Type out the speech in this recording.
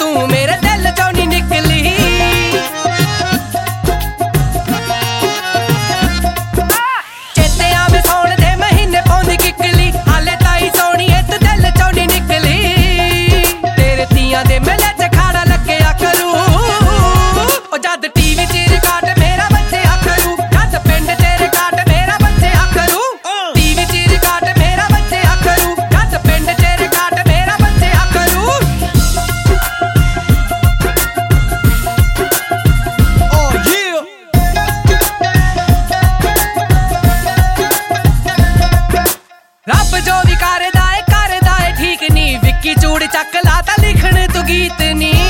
ਤੂੰ ਮੇਰੇ ਦਿਲ ਚੋਂ ਨੀ ਨਿਕਲੀ। ਚੇਤੇ ਆਵੇ ਸੌਣ ਦੇ ਮਹੀਨੇ ਪਾਉਂਦੀ ਕਿੱਕਲੀ, ਹਾਲੇ ਤਾਈ ਸੋਹਣੀ ਏ ਤੇ ਦਿਲ ਚੋਂ ਨੀ ਨਿਕਲੀ। ਤੇਰੇ ਤੀਆਂ ਦੇ ਮੇਲੇ ਚ ਖਾੜਾ ਲੱਗਿਆ ਕਰੂ, ਉਹ ਜਦ ਟੀਵੀ ਚ ਰਿਕਾਰਡ ਮੇਰਾ ਬੱਚਿਆ ਕਰੂ, ਜਦ ਪਿੰਡ ਚ ਰਿਕਾਰਡ ਮੇਰਾ ਬੱਚਿਆ ਕਰੂ। ਟੀਵੀ ਚ ਰਿਕਾਰਡ ਮੇਰਾ ਬੱਚਿਆ ਕਰੂ, ਜਦ ਪਿੰਡ ਚ ਰਿਕਾਰਡ ਮੇਰਾ ਬੱਚਿਆ ਕਰੂ। ਰੱਬ ਜੋ ਵੀ ਕਰਦਾ ਏ ਠੀਕ ਨੀ, ਵਿੱਕੀ ਚੂੜ ਚੱਕ ਲਾ ਤਾਂ ਲਿਖਣ ਤੂੰ ਗੀਤ ਨੀ।